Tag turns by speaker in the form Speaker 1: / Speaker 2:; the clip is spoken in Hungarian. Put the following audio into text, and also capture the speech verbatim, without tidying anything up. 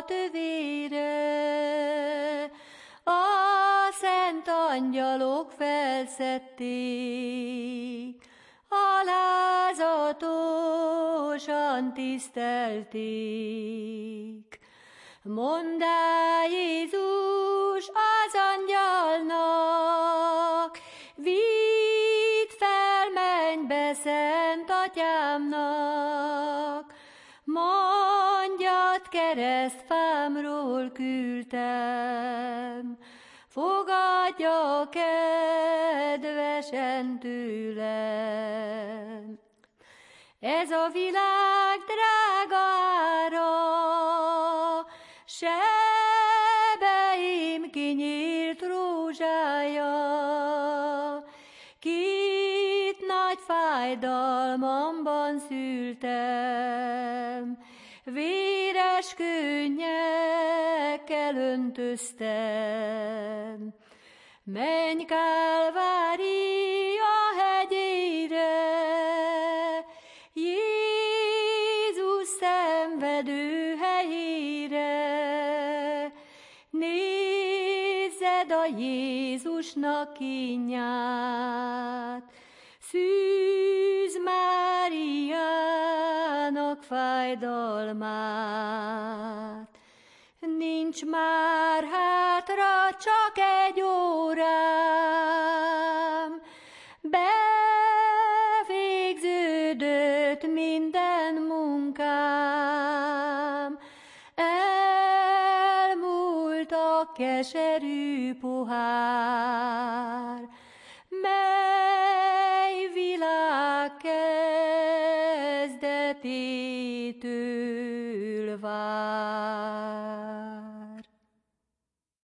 Speaker 1: tövére. A szent angyalok felszedték, alázatosan tisztelték. Mondá Jézus az angyalnak, vidd fel mennybe szent atyámnak, mondjat keresztfámról küldtem, fogadja kedvesen tőlem. Ez a világ drága ára, sebeim kinyílt rózsája, kit nagy fájdalmamban szültem, véres könnyekkel öntöztem. Menj Kálvária hegyére, Jézus szenvedő helyére. Nézzed a Jézusnak kínját, Szűz Máriának fájdalmát. Nincs már hátra csak egy órám, bevégződött minden munkám, elmúlt a keserű pohár, mely világ kezdetétől